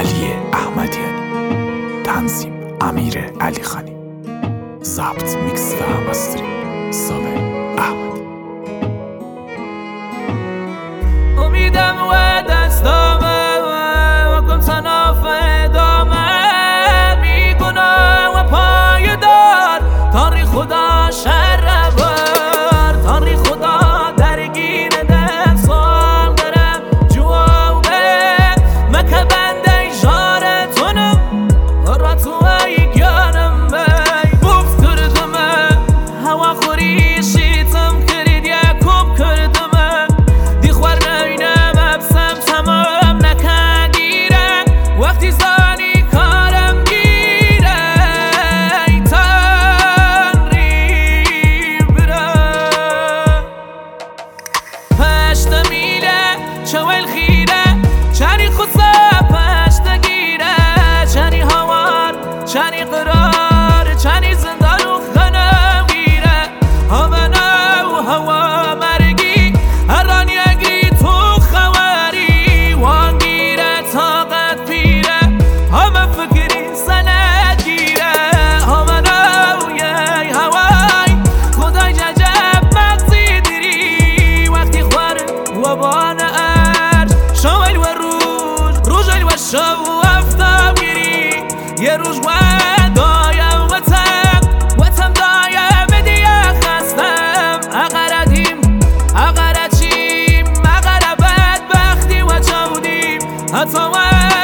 علی احمدیانی، تنظیم امیر علی خانی، ضبط میکس و مسترینگ صابر احمدی. امیدم و دستامه و کن تناف ادامه، بیگناه و پایدار تاری خدا شر بر، تاری خدا درگیر ده سال درم جوابه مکه بنده جارتونم را تو ای گیانم بی بوف کردمه هوا خوری شیطم کرید یکوب کردمه دی خوار نینم ابسم تمام نکندیره وقتی زانی کارم گیره ای تنری بره پشت میله چوال خیره چنی خصه پشت گیره چنی هوار چنی قرار چنی زندان و خنم گیره همنا و هوا مرگی هران یگی تو خواری وان گیره طاقت پیره همه فکری سند گیره همنا و یه هوای خدای ججب مغزی دیری وقتی خوار و بان ارج شوال و روز و شب و افتاب گیری یه روز و دایم وطم دایم دیگه خستم اقردیم اقرچیم اقربت بختی و چودیم حتی